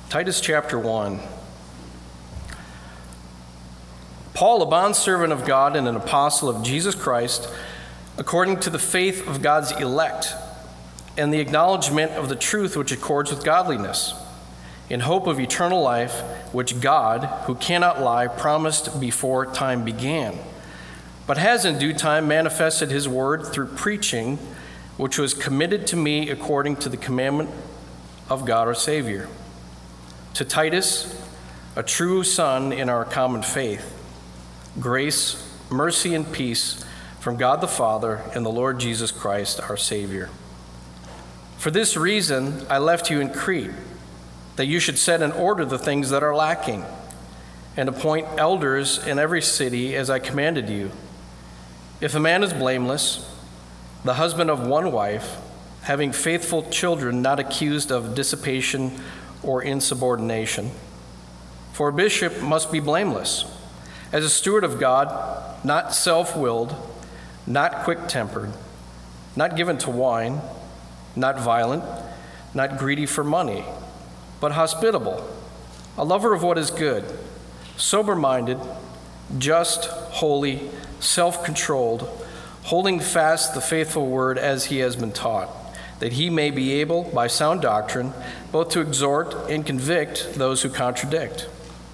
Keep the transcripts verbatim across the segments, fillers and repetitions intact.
Titus chapter one. Paul, a bondservant of God and an apostle of Jesus Christ, according to the faith of God's elect and the acknowledgement of the truth which accords with godliness, in hope of eternal life, which God, who cannot lie, promised before time began, but has in due time manifested his word through preaching, which was committed to me according to the commandment of God our Savior. To Titus, a true son in our common faith, grace, mercy, and peace from God the Father and the Lord Jesus Christ our Savior. For this reason I left you in Crete, that you should set in order the things that are lacking, and appoint elders in every city as I commanded you. If a man is blameless, the husband of one wife, having faithful children, not accused of dissipation or insubordination. For a bishop must be blameless, as a steward of God, not self-willed, not quick-tempered, not given to wine, not violent, not greedy for money, but hospitable, a lover of what is good, sober-minded, just, holy, self-controlled, holding fast the faithful word as he has been taught, that he may be able, by sound doctrine, both to exhort and convict those who contradict.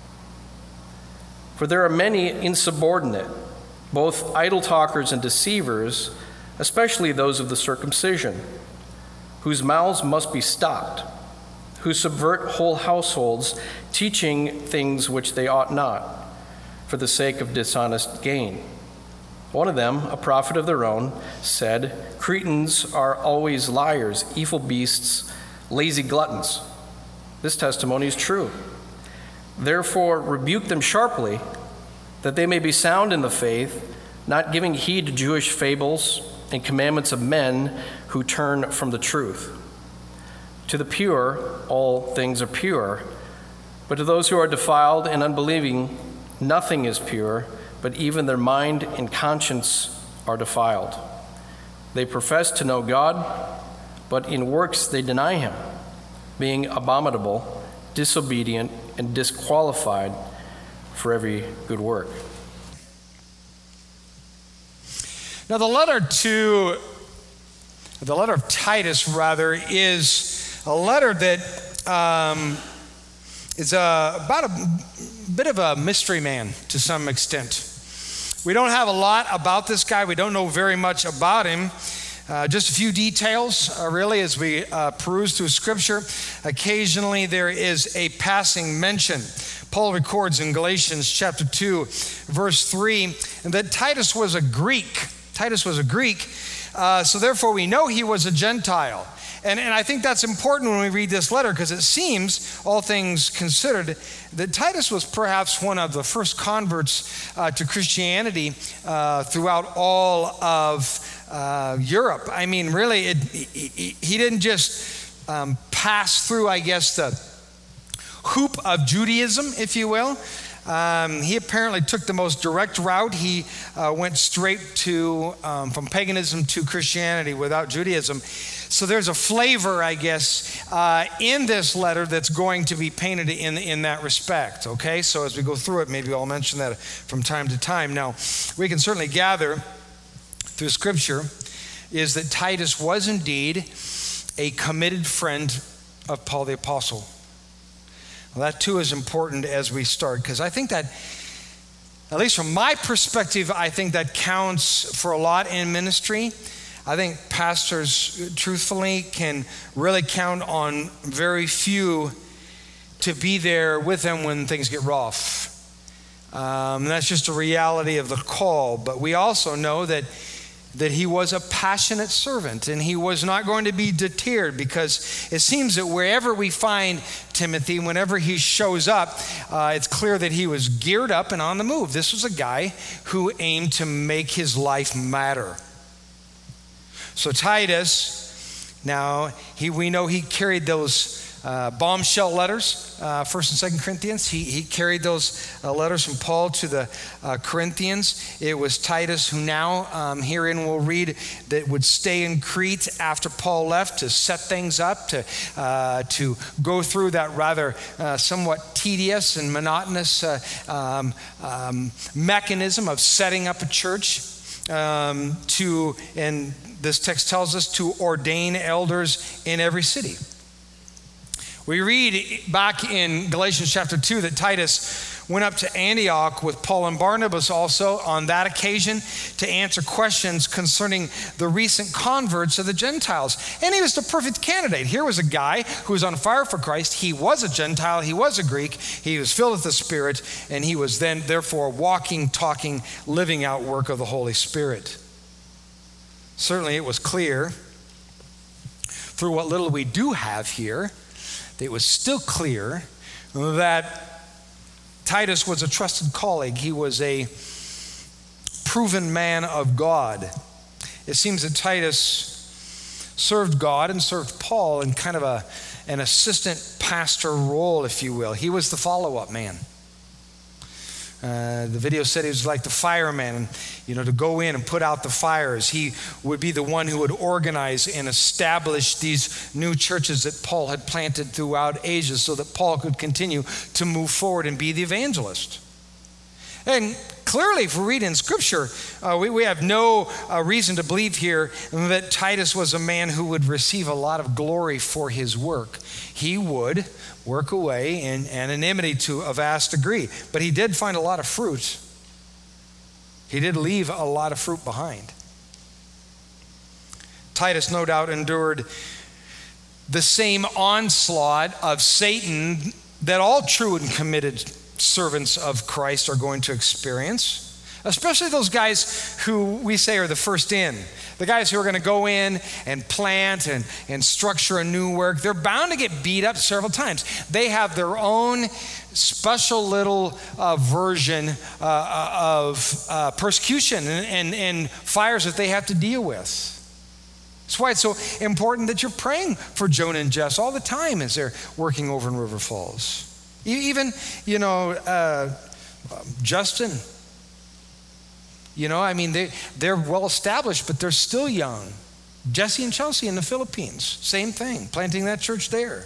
For there are many insubordinate, both idle talkers and deceivers, especially those of the circumcision, whose mouths must be stopped, who subvert whole households, teaching things which they ought not, for the sake of dishonest gain. One of them, a prophet of their own, said, Cretans are always liars, evil beasts, lazy gluttons. This testimony is true. Therefore, rebuke them sharply, that they may be sound in the faith, not giving heed to Jewish fables and commandments of men who turn from the truth. To the pure, all things are pure, but to those who are defiled and unbelieving, nothing is pure, but even their mind and conscience are defiled. They profess to know God, but in works they deny him, being abominable, disobedient, and disqualified for every good work. Now the letter to, the letter of Titus, rather, is a letter that um, is a, about a bit of a mystery man to some extent. We don't have a lot about this guy. We don't know very much about him. Uh, just a few details, uh, really, as we uh, peruse through Scripture. Occasionally, there is a passing mention. Paul records in Galatians chapter two, verse three, that Titus was a Greek. Titus was a Greek, uh, so therefore we know he was a Gentile. And, and I think that's important when we read this letter, because it seems, all things considered, that Titus was perhaps one of the first converts uh, to Christianity uh, throughout all of uh, Europe. I mean, really, it, he, he didn't just um, pass through, I guess, the hoop of Judaism, if you will. Um, he apparently took the most direct route. He uh, went straight to um, from paganism to Christianity without Judaism. So there's a flavor, I guess, uh, in this letter that's going to be painted in, in that respect, okay? So as we go through it, maybe I'll mention that from time to time. Now, we can certainly gather through Scripture is that Titus was indeed a committed friend of Paul the Apostle. Well, that too is important as we start, because I think that, at least from my perspective, I think that counts for a lot in ministry. I think pastors, truthfully, can really count on very few to be there with them when things get rough. Um, that's just a reality of the call. But we also know that that he was a passionate servant, and he was not going to be deterred, because it seems that wherever we find Timothy, whenever he shows up, uh, it's clear that he was geared up and on the move. This was a guy who aimed to make his life matter. So Titus, now he we know he carried those uh, bombshell letters, uh, First and Second Corinthians. He, he carried those uh, letters from Paul to the uh, Corinthians. It was Titus who now, um, herein we'll read, that would stay in Crete after Paul left to set things up, to, uh, to go through that rather uh, somewhat tedious and monotonous uh, um, um, mechanism of setting up a church. Um, to, and this text tells us, to ordain elders in every city. We read back in Galatians chapter two that Titus went up to Antioch with Paul and Barnabas also on that occasion to answer questions concerning the recent converts of the Gentiles. And he was the perfect candidate. Here was a guy who was on fire for Christ. He was a Gentile. He was a Greek. He was filled with the Spirit. And he was then, therefore, walking, talking, living out work of the Holy Spirit. Certainly it was clear through what little we do have here, it was still clear that Titus was a trusted colleague. He was a proven man of God. It seems that Titus served God and served Paul in kind of a, an assistant pastor role, if you will. He was the follow-up man. Uh, the video said he was like the fireman, and, you know, to go in and put out the fires. He would be the one who would organize and establish these new churches that Paul had planted throughout Asia so that Paul could continue to move forward and be the evangelist. And clearly, if we read in Scripture, uh, we, we have no uh, reason to believe here that Titus was a man who would receive a lot of glory for his work. He would work away in anonymity to a vast degree, but he did find a lot of fruit. He did leave a lot of fruit behind. Titus, no doubt, endured the same onslaught of Satan that all true and committed servants of Christ are going to experience, especially those guys who we say are the first in. The guys who are going to go in and plant and, and structure a new work, they're bound to get beat up several times. They have their own special little uh, version uh, of uh, persecution and, and, and fires that they have to deal with. That's why it's so important that you're praying for Jonah and Jess all the time as they're working over in River Falls. Even, you know, uh, Justin, you know, I mean, they, they're well established, but they're still young. Jesse and Chelsea in the Philippines, same thing, planting that church there.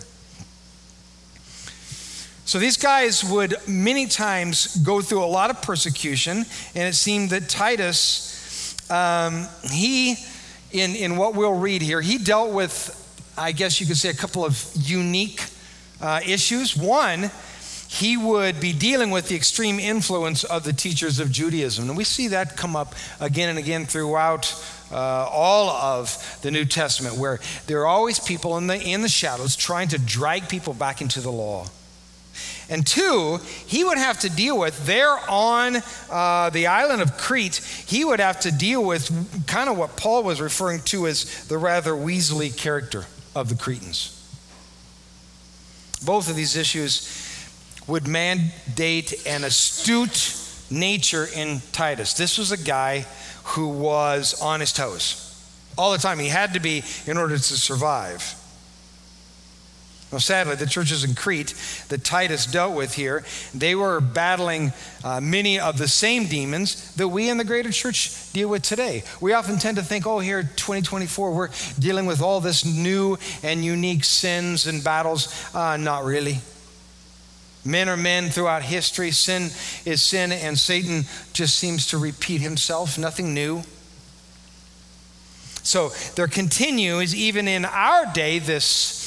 So these guys would many times go through a lot of persecution, and it seemed that Titus, um, he, in, in what we'll read here, he dealt with, I guess you could say, a couple of unique uh, issues. One, he would be dealing with the extreme influence of the teachers of Judaism. And we see that come up again and again throughout uh, all of the New Testament, where there are always people in the, in the shadows trying to drag people back into the law. And two, he would have to deal with, there on uh, the island of Crete, he would have to deal with kind of what Paul was referring to as the rather weaselly character of the Cretans. Both of these issues would mandate an astute nature in Titus. This was a guy who was on his toes all the time. He had to be in order to survive. Now, sadly, the churches in Crete that Titus dealt with here, they were battling uh, many of the same demons that we in the greater church deal with today. We often tend to think, oh, here, twenty twenty-four, we're dealing with all this new and unique sins and battles. Uh, not really. Men are men throughout history. Sin is sin, and Satan just seems to repeat himself. Nothing new. So there continues, even in our day, this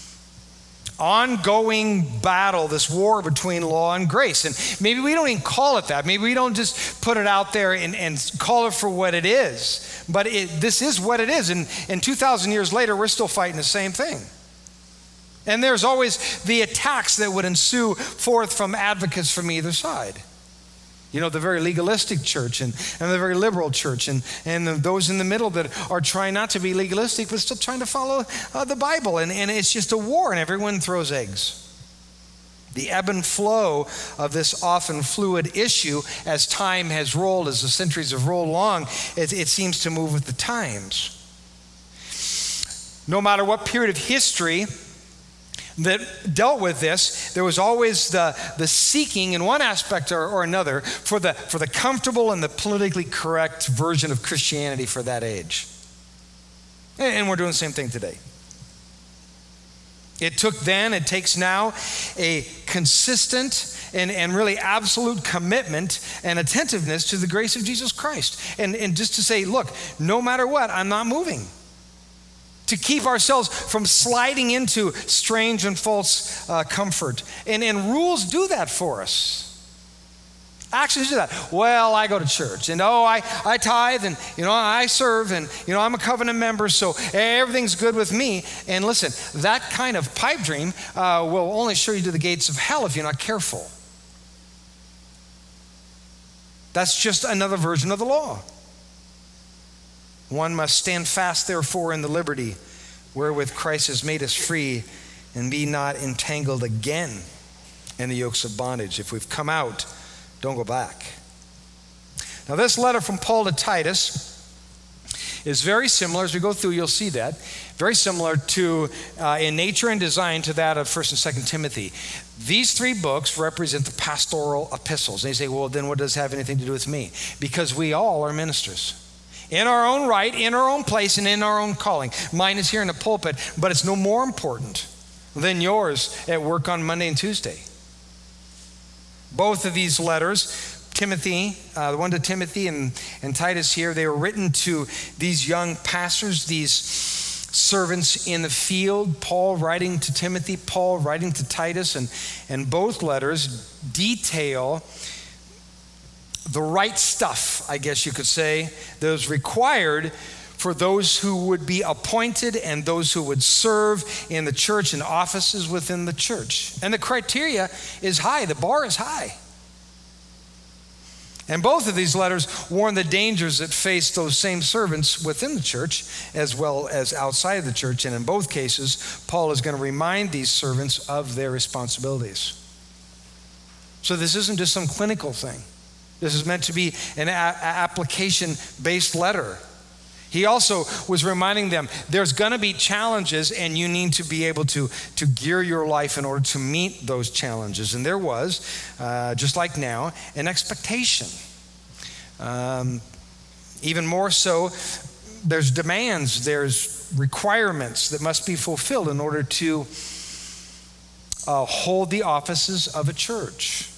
ongoing battle, this war between law and grace. And maybe we don't even call it that. Maybe we don't just put it out there and, and call it for what it is. But it, this is what it is. And, and two thousand years later, we're still fighting the same thing. And there's always the attacks that would ensue forth from advocates from either side. You know, the very legalistic church and, and the very liberal church and, and the, those in the middle that are trying not to be legalistic but still trying to follow uh, the Bible. And, and it's just a war, and everyone throws eggs. The ebb and flow of this often fluid issue as time has rolled, as the centuries have rolled along, it, it seems to move with the times. No matter what period of history that dealt with this. There was always the, the seeking in one aspect or, or another for the, for the comfortable and the politically correct version of Christianity for that age. And, and we're doing the same thing today. It took then, it takes now, a consistent and, and really absolute commitment and attentiveness to the grace of Jesus Christ. And, and just to say, look, no matter what, I'm not moving. To keep ourselves from sliding into strange and false uh, comfort. And, and rules do that for us. Actions do that. Well, I go to church, and oh, I, I tithe, and you know, I serve, and you know, I'm a covenant member, so everything's good with me. And listen, that kind of pipe dream uh, will only show you to the gates of hell if you're not careful. That's just another version of the law. One must stand fast, therefore, in the liberty wherewith Christ has made us free, and be not entangled again in the yokes of bondage. If we've come out, don't go back. Now, this letter from Paul to Titus is very similar. As we go through, you'll see that. Very similar to, uh, in nature and design, to that of First and Second Timothy. These three books represent the pastoral epistles. And you say, well, then what does it have anything to do with me? Because we all are ministers. In our own right, in our own place, and in our own calling. Mine is here in the pulpit, but it's no more important than yours at work on Monday and Tuesday. Both of these letters, Timothy, uh, the one to Timothy and, and Titus here, they were written to these young pastors, these servants in the field. Paul writing to Timothy, Paul writing to Titus, and, and both letters detail the right stuff, I guess you could say, that was required for those who would be appointed and those who would serve in the church and offices within the church. And the criteria is high, the bar is high. And both of these letters warn the dangers that face those same servants within the church as well as outside of the church. And in both cases, Paul is going to remind these servants of their responsibilities. So this isn't just some clinical thing. This is meant to be an a- application-based letter. He also was reminding them there's going to be challenges, and you need to be able to, to gear your life in order to meet those challenges. And there was, uh, just like now, an expectation. Um, even more so, there's demands, there's requirements that must be fulfilled in order to uh, hold the offices of a church.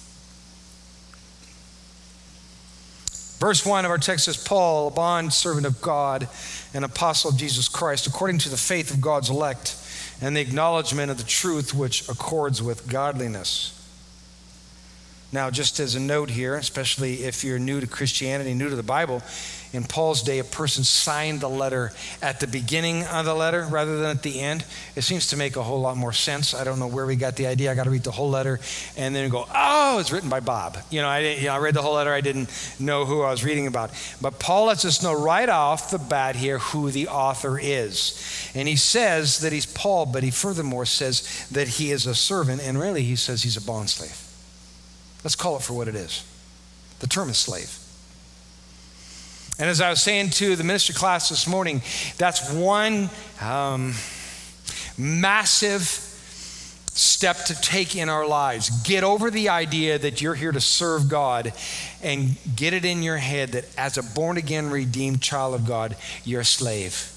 Verse one of our text says, Paul, a bond servant of God, an apostle of Jesus Christ, according to the faith of God's elect and the acknowledgement of the truth which accords with godliness. Now, just as a note here, especially if you're new to Christianity, new to the Bible, in Paul's day, a person signed the letter at the beginning of the letter rather than at the end. It seems to make a whole lot more sense. I don't know where we got the idea. I got to read the whole letter and then go, oh, it's written by Bob. You know, I, you know, I read the whole letter. I didn't know who I was reading about. But Paul lets us know right off the bat here who the author is. And he says that he's Paul, but he furthermore says that he is a servant, and really he says he's a bondslave. Let's call it for what it is. The term is slave. And as I was saying to the ministry class this morning, that's one um, massive step to take in our lives. Get over the idea that you're here to serve God, and get it in your head that as a born-again, redeemed child of God, you're a slave.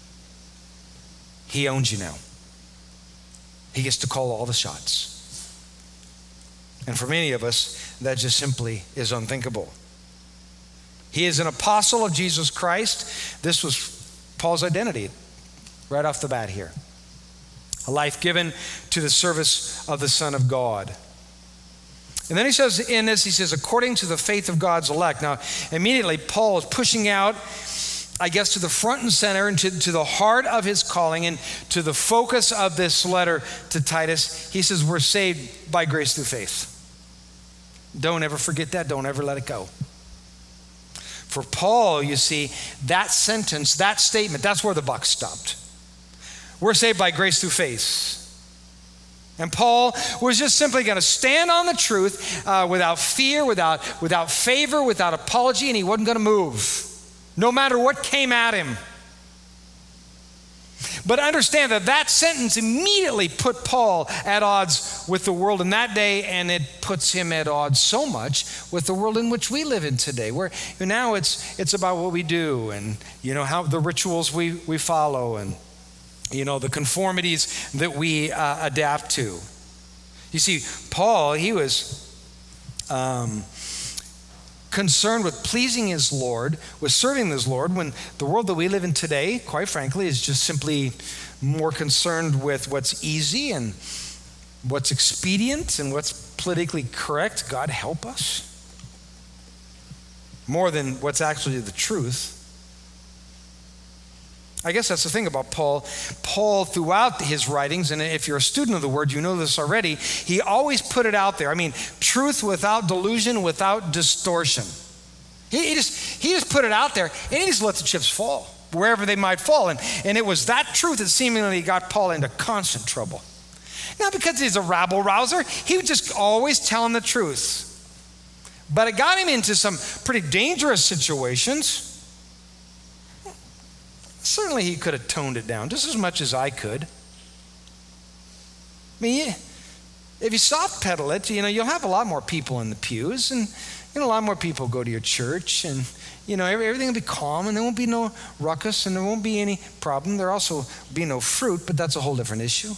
He owns you now. He gets to call all the shots. And for many of us, that just simply is unthinkable. He is an apostle of Jesus Christ. This was Paul's identity right off the bat here. A life given to the service of the Son of God. And then he says in this, he says, according to the faith of God's elect. Now, immediately Paul is pushing out, I guess, to the front and center and to, to the heart of his calling and to the focus of this letter to Titus. He says, we're saved by grace through faith. Don't ever forget that. Don't ever let it go. For Paul, you see, that sentence, that statement, that's where the buck stopped. We're saved by grace through faith. And Paul was just simply going to stand on the truth uh, without fear, without, without favor, without apology, and he wasn't going to move, no matter what came at him. But understand that that sentence immediately put Paul at odds with the world in that day, and it puts him at odds so much with the world in which we live in today, where now it's it's about what we do and, you know, how the rituals we, we follow and, you know, the conformities that we uh, adapt to. You see, Paul, he was um, concerned with pleasing his Lord, with serving his Lord, when the world that we live in today, quite frankly, is just simply more concerned with what's easy and what's expedient and what's politically correct. God help us. More than what's actually the truth. I guess that's the thing about Paul. Paul, throughout his writings, and if you're a student of the word, you know this already, he always put it out there. I mean, truth without delusion, without distortion. He, he just he just put it out there, and he just let the chips fall, wherever they might fall. And, and it was that truth that seemingly got Paul into constant trouble. Not because he's a rabble-rouser. He was just always telling the truth. But it got him into some pretty dangerous situations. Certainly he could have toned it down just as much as I could. I mean, if you soft pedal it, you know, you'll have a lot more people in the pews, and you know, a lot more people go to your church, and you know, everything will be calm, and there won't be no ruckus, and there won't be any problem. There'll also be no fruit, but that's a whole different issue.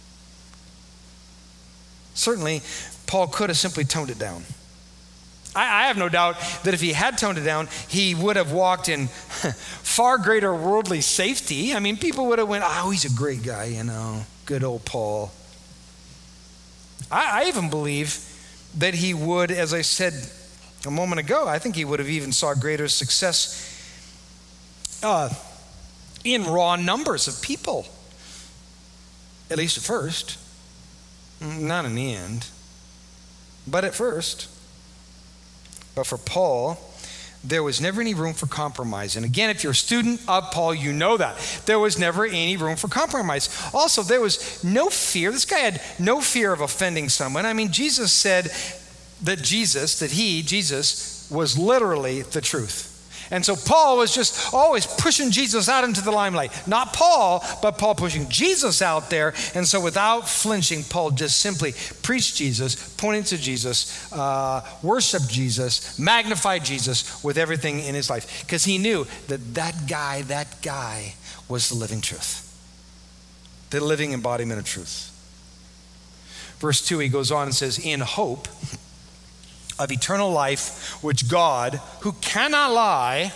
Certainly, Paul could have simply toned it down. I have no doubt that if he had toned it down, he would have walked in far greater worldly safety. I mean, people would have went, oh, he's a great guy, you know, good old Paul. I, I even believe that he would, as I said a moment ago, I think he would have even saw greater success uh, in raw numbers of people, at least at first. Not in the end, but at first. But for Paul, there was never any room for compromise. And again, if you're a student of Paul, you know that. There was never any room for compromise. Also, there was no fear. This guy had no fear of offending someone. I mean, Jesus said that Jesus, that he, Jesus, was literally the truth. And so Paul was just always pushing Jesus out into the limelight. Not Paul, but Paul pushing Jesus out there. And so without flinching, Paul just simply preached Jesus, pointing to Jesus, uh, worshiped Jesus, magnified Jesus with everything in his life. Because he knew that that guy, that guy was the living truth. The living embodiment of truth. Verse two, he goes on and says, in hope of eternal life, which God, who cannot lie,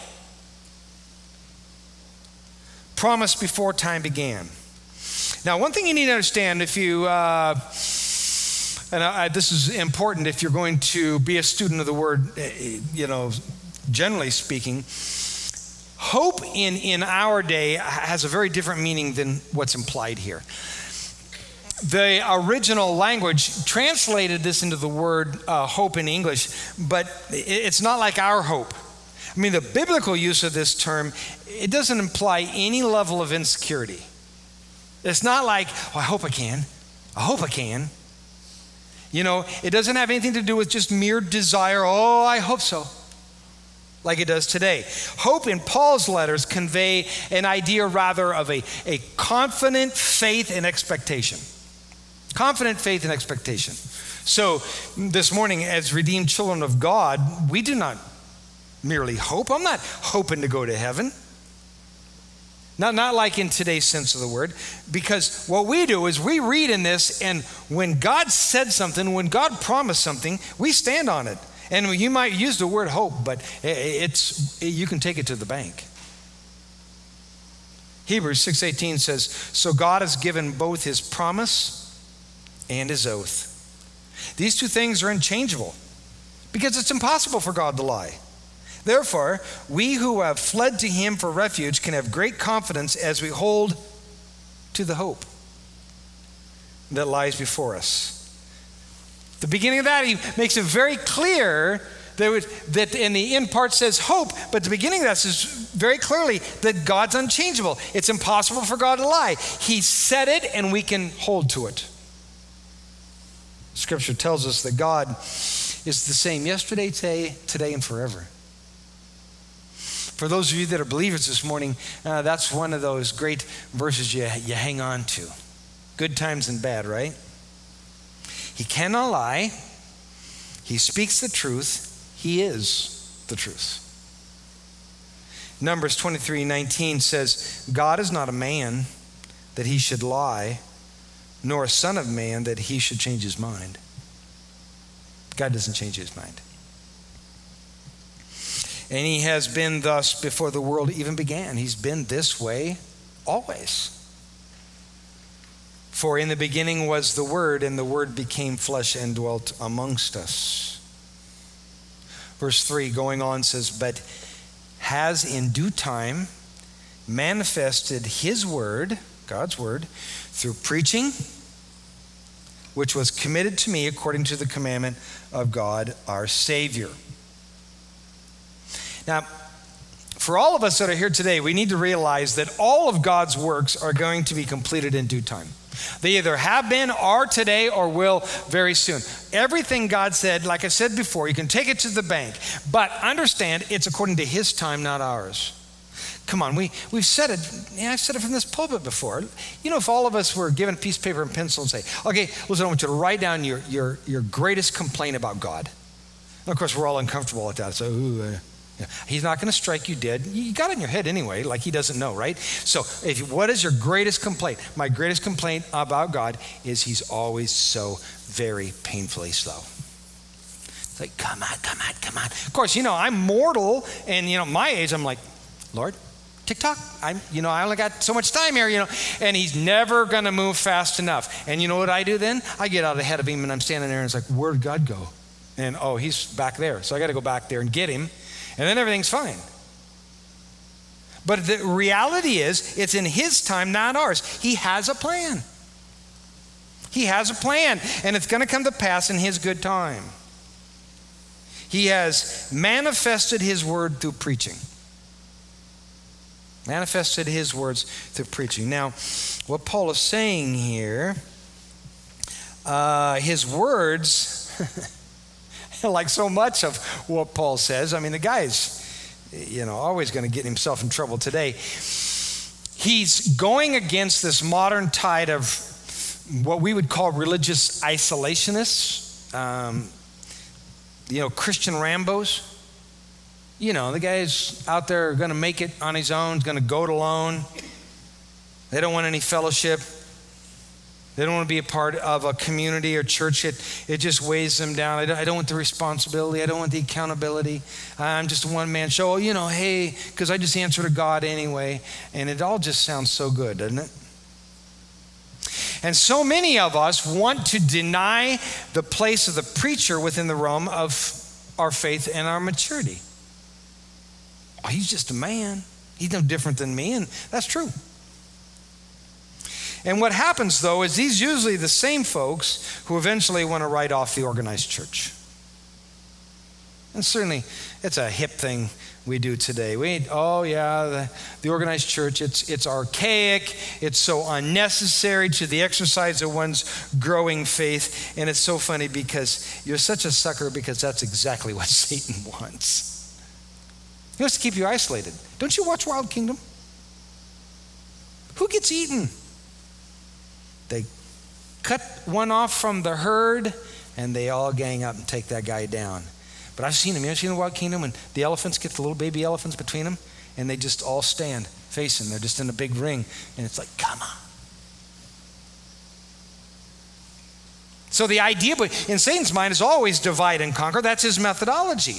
promised before time began. Now, one thing you need to understand, if you, uh, and I, this is important if you're going to be a student of the word, you know, generally speaking, hope in, in our day has a very different meaning than what's implied here. The original language translated this into the word uh, hope in English, but it's not like our hope. I mean, the biblical use of this term, it doesn't imply any level of insecurity. It's not like, oh, I hope I can. I hope I can. You know, it doesn't have anything to do with just mere desire. Oh, I hope so. Like it does today. Hope in Paul's letters convey an idea rather of a, a confident faith and expectation. Confident faith and expectation. So this morning, as redeemed children of God, we do not merely hope. I'm not hoping to go to heaven. Not, not like in today's sense of the word. Because what we do is we read in this, and when God said something, when God promised something, we stand on it. And you might use the word hope, but it's you can take it to the bank. Hebrews six eighteen says, so God has given both his promise and his oath. These two things are unchangeable because it's impossible for God to lie. Therefore, we who have fled to him for refuge can have great confidence as we hold to the hope that lies before us. The beginning of that, he makes it very clear that, it, that in the end part says hope, but the beginning of that says very clearly that God's unchangeable. It's impossible for God to lie. He said it and we can hold to it. Scripture tells us that God is the same yesterday, today, today, and forever. For those of you that are believers this morning, uh, that's one of those great verses you, you hang on to. Good times and bad, right? He cannot lie. He speaks the truth. He is the truth. Numbers twenty-three nineteen says, God is not a man that he should lie, nor a son of man that he should change his mind. God doesn't change his mind. And he has been thus before the world even began. He's been this way always. For in the beginning was the Word, and the Word became flesh and dwelt amongst us. Verse three going on says, but has in due time manifested his word, God's word, through preaching, which was committed to me according to the commandment of God our Savior. Now, for all of us that are here today, we need to realize that all of God's works are going to be completed in due time. They either have been, are today, or will very soon. Everything God said, like I said before, you can take it to the bank. But understand, it's according to his time, not ours. Come on, we, we've said it. Yeah, I've said it from this pulpit before. You know, if all of us were given a piece of paper and pencil and say, okay, listen, I want you to write down your, your, your greatest complaint about God. And of course, we're all uncomfortable with that. So, ooh, uh, yeah. He's not going to strike you dead. You got it in your head anyway, like he doesn't know, right? So if what is your greatest complaint? My greatest complaint about God is he's always so very painfully slow. It's like, come on, come on, come on. Of course, you know, I'm mortal, and, you know, my age, I'm like, Lord, tick-tock. I'm, you know, I only got so much time here, you know, and he's never going to move fast enough. And you know what I do then? I get out ahead of him, and I'm standing there, and it's like, where'd God go? And, oh, he's back there. So I got to go back there and get him. And then everything's fine. But the reality is, it's in his time, not ours. He has a plan. He has a plan, and it's going to come to pass in his good time. He has manifested his word through preaching. Manifested his words through preaching. Now, what Paul is saying here, uh, his words... like so much of what Paul says. I mean, the guy's, you know, always going to get himself in trouble today. He's going against this modern tide of what we would call religious isolationists, um, you know, Christian Rambos. You know, the guy's out there going to make it on his own, going to go it alone. They don't want any fellowship. They don't want to be a part of a community or church. It, it just weighs them down. I don't, I don't want the responsibility. I don't want the accountability. I'm just a one-man show. You know, hey, because I just answer to God anyway. And it all just sounds so good, doesn't it? And so many of us want to deny the place of the preacher within the realm of our faith and our maturity. Oh, he's just a man. He's no different than me. And that's true. And what happens, though, is these usually the same folks who eventually want to write off the organized church. And certainly, it's a hip thing we do today. We, oh yeah, the, the organized church, it's, it's archaic, it's so unnecessary to the exercise of one's growing faith, and it's so funny because you're such a sucker because that's exactly what Satan wants. He wants to keep you isolated. Don't you watch Wild Kingdom? Who gets eaten? They cut one off from the herd, and they all gang up and take that guy down. But I've seen them. You ever seen the Wild Kingdom when the elephants get the little baby elephants between them, and they just all stand facing. They're just in a big ring, and it's like, come on. So the idea in Satan's mind is always divide and conquer. That's his methodology.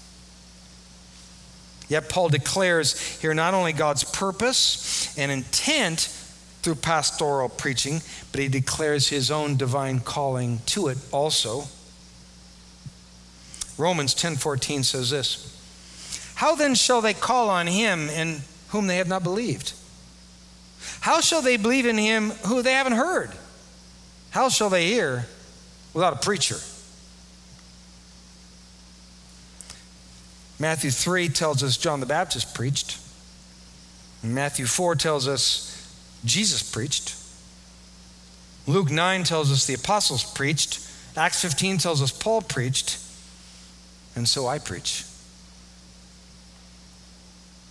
Yet Paul declares here not only God's purpose and intent through pastoral preaching, but he declares his own divine calling to it also. Romans ten fourteen says this, how then shall they call on him in whom they have not believed? How shall they believe in him who they haven't heard? How shall they hear without a preacher? Matthew three tells us John the Baptist preached. And Matthew four tells us Jesus preached. Luke nine tells us the apostles preached. Acts fifteen tells us Paul preached. And so I preach.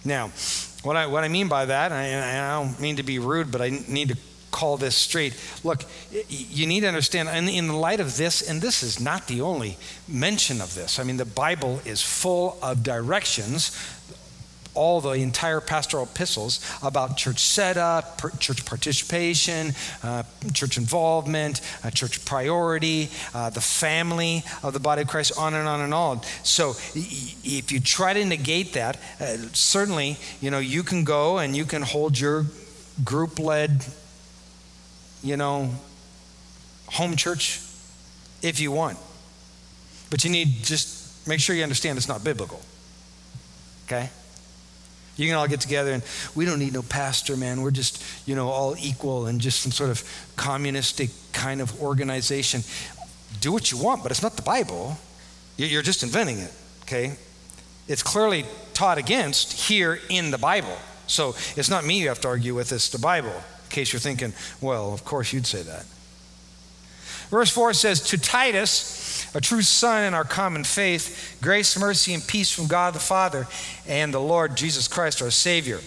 Now, what I, what I mean by that, and I, and I don't mean to be rude, but I need to call this straight. Look, you need to understand, in, in the light of this, and this is not the only mention of this. I mean, the Bible is full of directions, all the entire pastoral epistles about church setup, per, church participation, uh, church involvement, uh, church priority, uh, the family of the body of Christ, on and on and on. So if you try to negate that, uh, certainly, you know, you can go and you can hold your group-led, you know, home church if you want. But you need just make sure you understand it's not biblical. Okay? You can all get together and we don't need no pastor, man. We're just, you know, all equal and just some sort of communistic kind of organization. Do what you want, but it's not the Bible. You're just inventing it, okay? It's clearly taught against here in the Bible. So it's not me you have to argue with, it's the Bible. In case you're thinking, well, of course you'd say that. Verse four says, to Titus, a true son in our common faith, grace, mercy, and peace from God the Father and the Lord Jesus Christ, our Savior.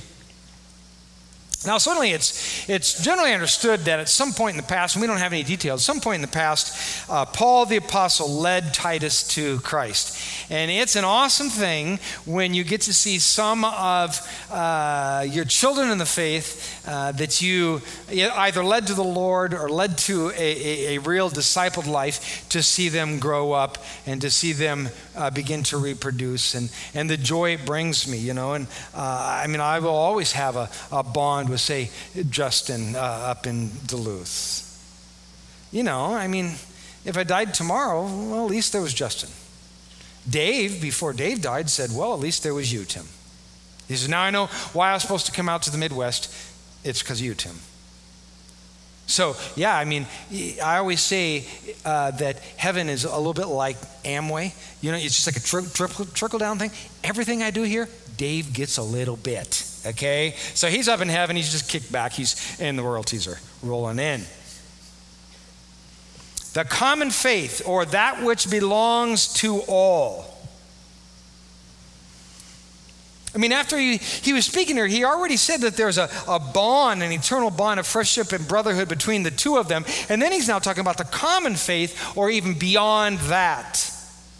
Now, certainly it's it's generally understood that at some point in the past, and we don't have any details, at some point in the past, uh, Paul the Apostle led Titus to Christ. And it's an awesome thing when you get to see some of uh, your children in the faith uh, that you either led to the Lord or led to a, a, a real discipled life, to see them grow up and to see them uh, begin to reproduce. And, and the joy it brings me, you know. And uh, I mean, I will always have a, a bond with, say, Justin uh, up in Duluth. You know, I mean, if I died tomorrow, well, at least there was Justin. Dave, before Dave died, said, well, at least there was you, Tim. He says, now I know why I was supposed to come out to the Midwest. It's because of you, Tim. So, yeah, I mean, I always say uh, that heaven is a little bit like Amway. You know, it's just like a tri- tri- trickle-down thing. Everything I do here, Dave gets a little bit, okay? So he's up in heaven. He's just kicked back. He's, and the royalties are rolling in. The common faith, or that which belongs to all. I mean, after he, he was speaking here, he already said that there's a, a bond, an eternal bond of friendship and brotherhood between the two of them. And then he's now talking about the common faith, or even beyond that.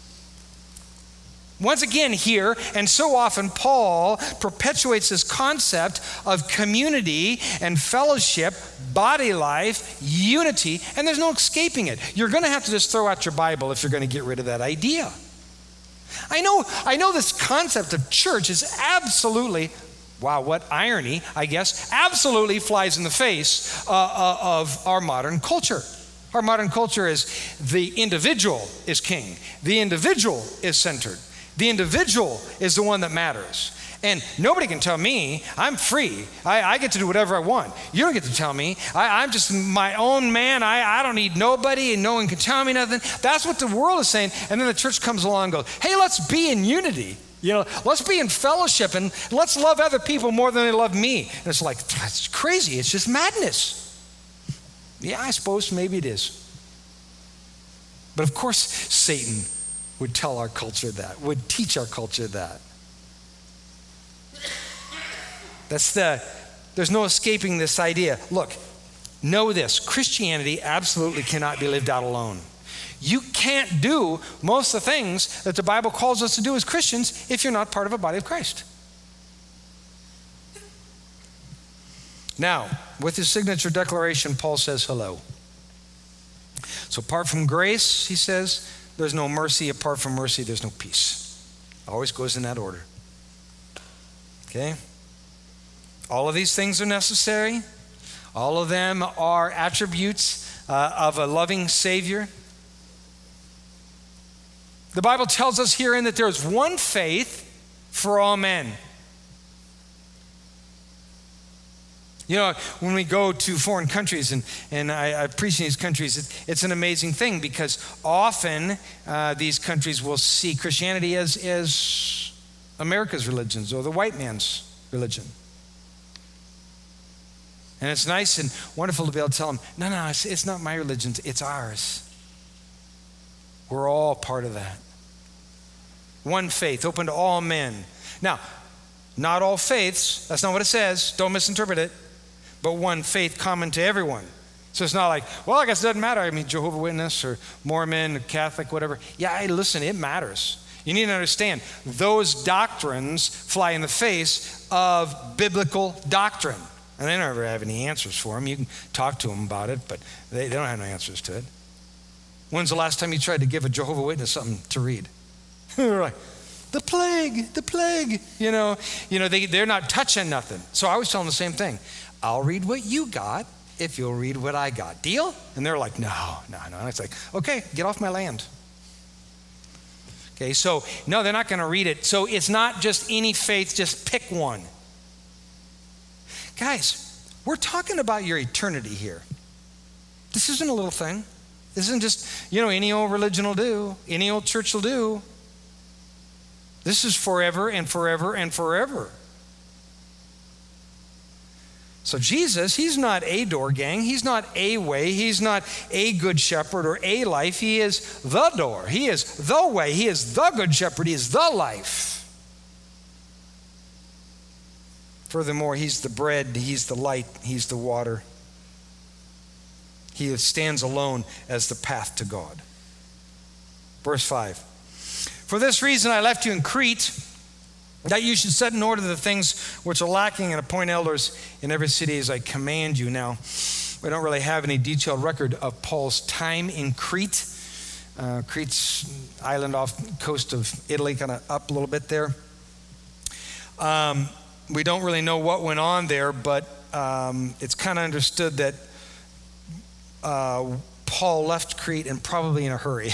Once again here, and so often, Paul perpetuates this concept of community and fellowship, body life, unity, and there's no escaping it. You're going to have to just throw out your Bible if you're going to get rid of that idea. I know, I know this concept of church is absolutely, wow, what irony, I guess, absolutely flies in the face uh, uh, of our modern culture. Our modern culture is the individual is king. The individual is centered. The individual is the one that matters. And nobody can tell me I'm free. I, I get to do whatever I want. You don't get to tell me. I, I'm just my own man. I, I don't need nobody and no one can tell me nothing. That's what the world is saying. And then the church comes along and goes, hey, let's be in unity. You know, let's be in fellowship and let's love other people more than they love me. And it's like, that's crazy. It's just madness. Yeah, I suppose maybe it is. But of course, Satan would tell our culture that, would teach our culture that. That's the, there's no escaping this idea. Look, know this, Christianity absolutely cannot be lived out alone. You can't do most of the things that the Bible calls us to do as Christians if you're not part of a body of Christ. Now, with his signature declaration, Paul says hello. So apart from grace, he says, there's no mercy. Apart from mercy, there's no peace. Always goes in that order. Okay? All of these things are necessary. All of them are attributes uh, of a loving Savior. The Bible tells us herein that there is one faith for all men. You know, when we go to foreign countries, and, and I, I preach in these countries, it, it's an amazing thing because often uh, these countries will see Christianity as, as America's religions or the white man's religion. And it's nice and wonderful to be able to tell them, no, no, it's, it's not my religion, it's ours. We're all part of that. One faith, open to all men. Now, not all faiths. That's not what it says. Don't misinterpret it. But one faith common to everyone. So it's not like, well, I guess it doesn't matter. I mean, Jehovah's Witness or Mormon or Catholic, whatever. Yeah, hey, listen, it matters. You need to understand, those doctrines fly in the face of biblical doctrine. And they never have any answers for them. You can talk to them about it, but they, they don't have no answers to it. When's the last time you tried to give a Jehovah's Witness something to read? They're like, the plague, the plague. You know, you know they, they're not touching nothing. So I always tell them the same thing. I'll read what you got if you'll read what I got. Deal? And they're like, no, no, no. It's like, okay, get off my land. Okay, so no, they're not going to read it. So it's not just any faith, just pick one. Guys, we're talking about your eternity here. This isn't a little thing. This isn't just, you know, any old religion will do, any old church will do. This is forever and forever and forever. So Jesus, he's not a door gang. He's not a way. He's not a good shepherd or a life. He is the door. He is the way. He is the good shepherd. He is the life. Furthermore, he's the bread. He's the light. He's the water. He stands alone as the path to God. Verse five. For this reason I left you in Crete, that you should set in order the things which are lacking and appoint elders in every city as I command you. Now, we don't really have any detailed record of Paul's time in Crete. Uh, Crete's island off the coast of Italy, kind of up a little bit there. Um, we don't really know what went on there, but um, it's kind of understood that uh, Paul left Crete and probably in a hurry.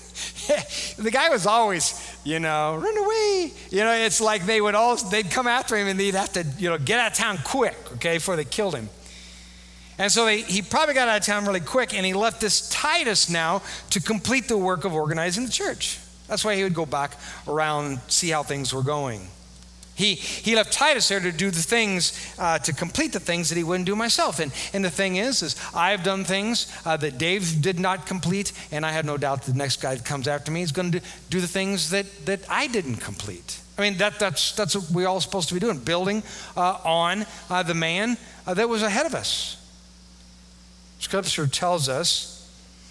The guy was always, you know, run away. You know, it's like they would all, they'd come after him and they'd have to, you know, get out of town quick, okay, before they killed him. And so they, he probably got out of town really quick, and he left this Titus now to complete the work of organizing the church. That's why he would go back around, see how things were going. He he left Titus there to do the things, uh, to complete the things that he wouldn't do myself. And and the thing is, is I have done things uh, that Dave did not complete, and I have no doubt the next guy that comes after me is going to do, do the things that, that I didn't complete. I mean, that that's that's what we're all supposed to be doing, building uh, on uh, the man uh, that was ahead of us. Scripture tells us,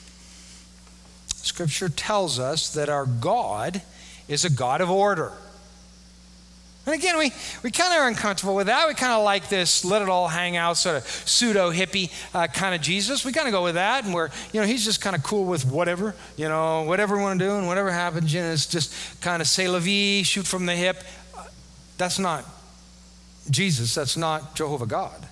Scripture tells us that our God is a God of order. And again, we, we kind of are uncomfortable with that. We kind of like this let it all hang out sort of pseudo-hippie uh, kind of Jesus. We kind of go with that, and we're, you know, he's just kind of cool with whatever, you know, whatever we want to do and whatever happens, you know, it's just kind of c'est la vie, shoot from the hip. Uh, that's not Jesus. That's not Jehovah God.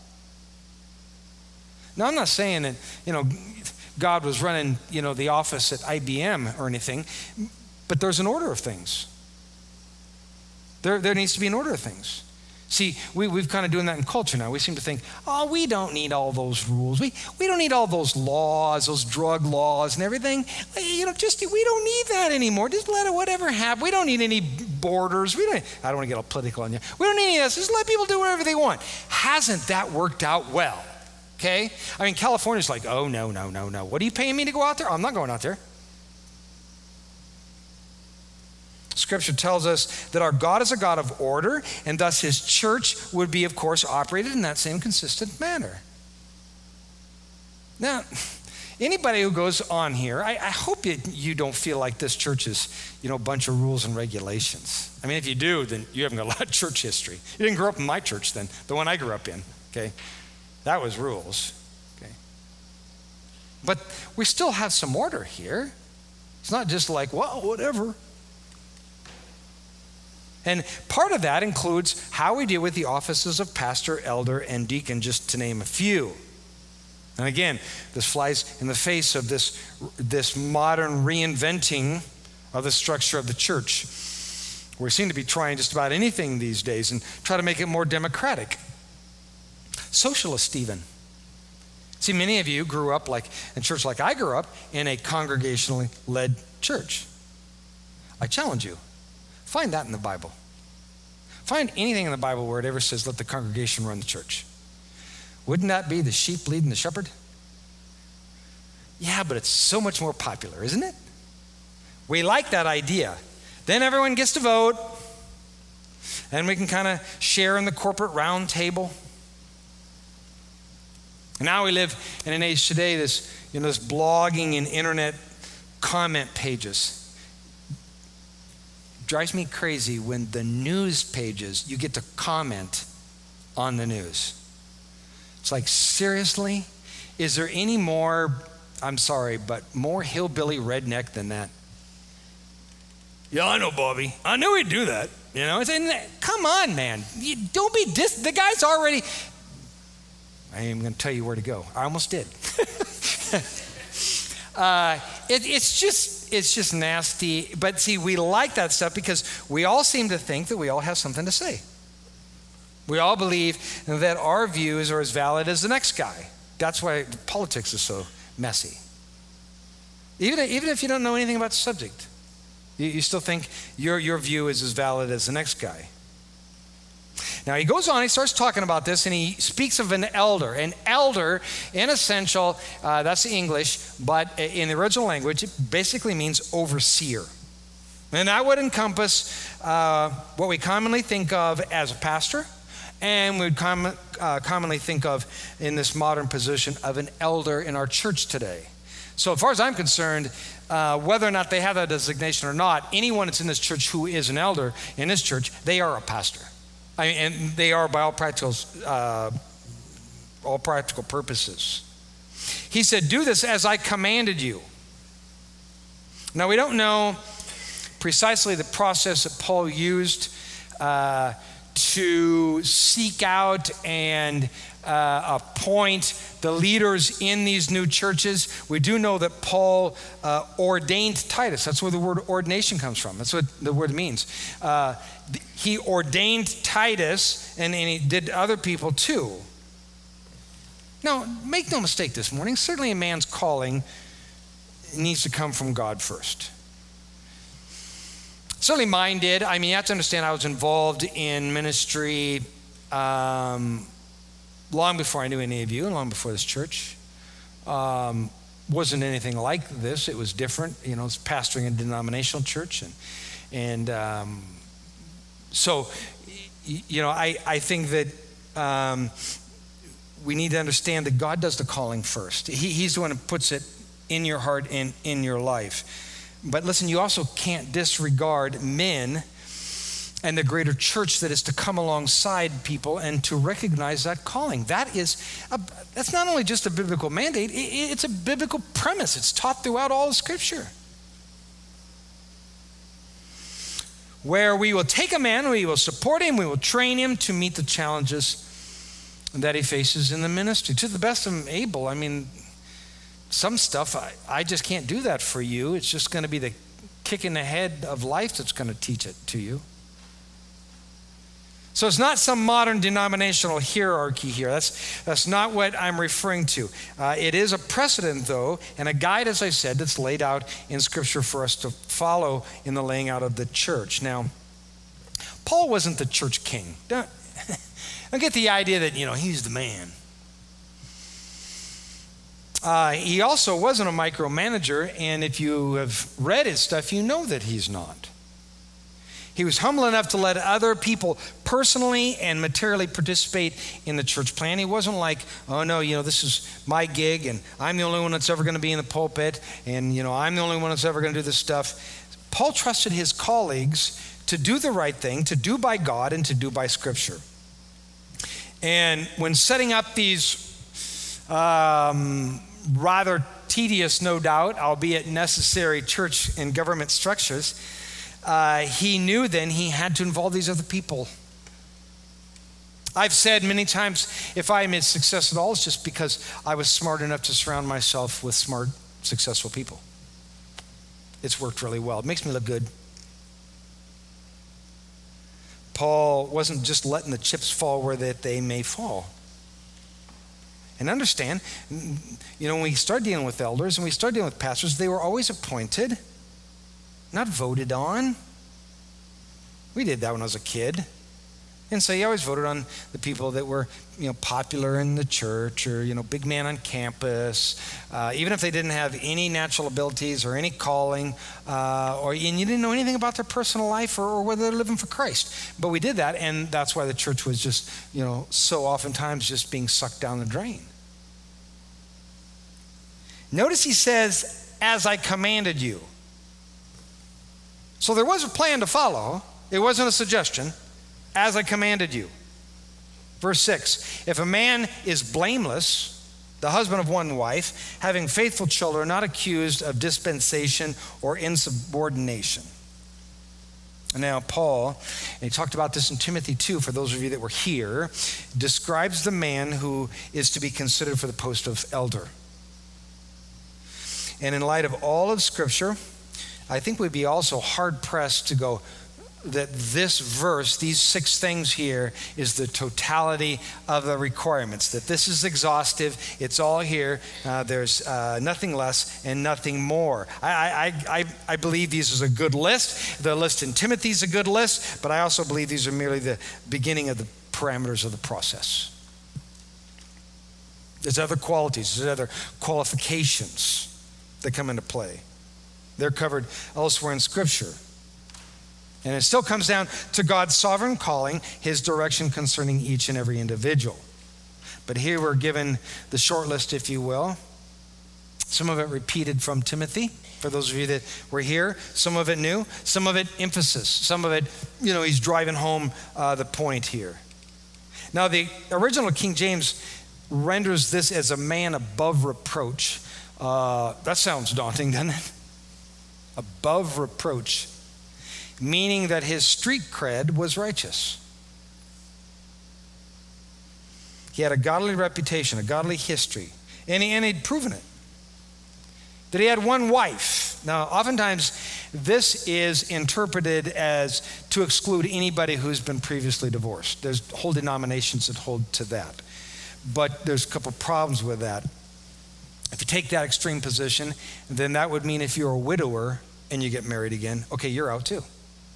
Now, I'm not saying that, you know, God was running, you know, the office at I B M or anything, but there's an order of things. There, there needs to be an order of things. See, we, we've kind of doing that in culture now. We seem to think, oh, we don't need all those rules. We we don't need all those laws, those drug laws and everything. You know, just we don't need that anymore. Just let it whatever happen. We don't need any borders. We don't. I don't want to get all political on you. We don't need any of this. Just let people do whatever they want. Hasn't that worked out well? Okay. I mean, California's like, oh no, no, no, no. What are you paying me to go out there? Oh, I'm not going out there. Scripture tells us that our God is a God of order, and thus his church would be, of course, operated in that same consistent manner. Now, anybody who goes on here, I, I hope you, you don't feel like this church is, you know, a bunch of rules and regulations. I mean, if you do, then you haven't got a lot of church history. You didn't grow up in my church then, the one I grew up in, okay? That was rules, okay? But we still have some order here. It's not just like, well, whatever. And part of that includes how we deal with the offices of pastor, elder, and deacon, just to name a few. And again, this flies in the face of this, this modern reinventing of the structure of the church. We seem to be trying just about anything these days and try to make it more democratic. Socialist even. See, many of you grew up like in church like I grew up in a congregationally led church. I challenge you. Find that in the Bible. Find anything in the Bible where it ever says, let the congregation run the church. Wouldn't that be the sheep leading the shepherd? Yeah, but it's so much more popular, isn't it? We like that idea. Then everyone gets to vote. And we can kind of share in the corporate round table. And now we live in an age today, this, you know, this blogging and internet comment pages. It drives me crazy when the news pages, you get to comment on the news. It's like, seriously? Is there any more, I'm sorry, but more hillbilly redneck than that? Yeah, I know, Bobby. I knew he'd do that. You know, it's in there. Come on, man. You, don't be dis. The guy's already. I am going to tell you where to go. I almost did. uh, it, it's just, it's just nasty. But see, we like that stuff because we all seem to think that we all have something to say. We all believe that our views are as valid as the next guy. That's why politics is so messy. Even, even if you don't know anything about the subject. You, you still think your, your view is as valid as the next guy. Now he goes on, he starts talking about this, and he speaks of an elder. An elder, in essential, uh, that's the English, but in the original language, it basically means overseer. And that would encompass uh, what we commonly think of as a pastor, and we would com- uh, commonly think of in this modern position of an elder in our church today. So as far as I'm concerned, uh, whether or not they have that designation or not, anyone that's in this church who is an elder in this church, they are a pastor. I mean, and they are by all practical, uh, all practical purposes. He said, do this as I commanded you. Now we don't know precisely the process that Paul used uh, to seek out and uh, appoint the leaders in these new churches. We do know that Paul uh, ordained Titus. That's where the word ordination comes from. That's what the word means. Uh, he ordained Titus, and, and he did other people too. Now, make no mistake this morning, certainly a man's calling needs to come from God first. Certainly mine did. I mean, you have to understand I was involved in ministry um, long before I knew any of you and long before this church. Um, wasn't anything like this. It was different. You know, it's pastoring a denominational church. And, and um, so, you know, I, I think that um, we need to understand that God does the calling first. He, he's the one who puts it in your heart and in your life. But listen, you also can't disregard men and the greater church that is to come alongside people and to recognize that calling. That is, a, that's not only just a biblical mandate, it, it's a biblical premise. It's taught throughout all of Scripture. Where we will take a man, we will support him, we will train him to meet the challenges that he faces in the ministry. To the best I'm able, I mean, some stuff, I, I just can't do that for you. It's just going to be the kick in the head of life that's going to teach it to you. So it's not some modern denominational hierarchy here. That's, that's not what I'm referring to. Uh, it is a precedent, though, and a guide, as I said, that's laid out in Scripture for us to follow in the laying out of the church. Now, Paul wasn't the church king. Don't, don't get the idea that, you know, he's the man. Uh, he also wasn't a micromanager, and if you have read his stuff, you know that he's not. He was humble enough to let other people personally and materially participate in the church plan. He wasn't like, oh no, you know, this is my gig, and I'm the only one that's ever going to be in the pulpit, and you know, I'm the only one that's ever going to do this stuff. Paul trusted his colleagues to do the right thing, to do by God, and to do by Scripture. And when setting up these um, rather tedious, no doubt, albeit necessary church and government structures, uh, he knew then he had to involve these other people. I've said many times, if I made success at all, it's just because I was smart enough to surround myself with smart, successful people. It's worked really well. It makes me look good. Paul wasn't just letting the chips fall where that they may fall. And understand, you know, when we start dealing with elders and we start dealing with pastors, they were always appointed, not voted on. We did that when I was a kid. And so he always voted on the people that were, you know, popular in the church, or, you know, big man on campus, uh, even if they didn't have any natural abilities or any calling, uh, or and you didn't know anything about their personal life, or, or whether they're living for Christ. But we did that, and that's why the church was just, you know, so oftentimes just being sucked down the drain. Notice he says, as I commanded you. So there was a plan to follow. It wasn't a suggestion. As I commanded you. Verse six, if a man is blameless, the husband of one wife, having faithful children, not accused of dispensation or insubordination. And now Paul, and he talked about this in Timothy two, for those of you that were here, describes the man who is to be considered for the post of elder. And in light of all of Scripture, I think we'd be also hard-pressed to go, that this verse, these six things here, is the totality of the requirements, that this is exhaustive, it's all here, uh, there's uh, nothing less and nothing more. I, I, I, I believe these is a good list. The list in Timothy is a good list, but I also believe these are merely the beginning of the parameters of the process. There's other qualities, there's other qualifications that come into play. They're covered elsewhere in Scripture. And it still comes down to God's sovereign calling, his direction concerning each and every individual. But here we're given the short list, if you will. Some of it repeated from Timothy, for those of you that were here. Some of it new, some of it emphasis. Some of it, you know, he's driving home uh, the point here. Now, the original King James renders this as a man above reproach. Uh, that sounds daunting, doesn't it? Above reproach. Meaning that his street cred was righteous. He had a godly reputation, a godly history, and, he, and he'd proven it. That he had one wife. Now, oftentimes, this is interpreted as to exclude anybody who's been previously divorced. There's whole denominations that hold to that. But there's a couple problems with that. If you take that extreme position, then that would mean if you're a widower and you get married again, okay, you're out too.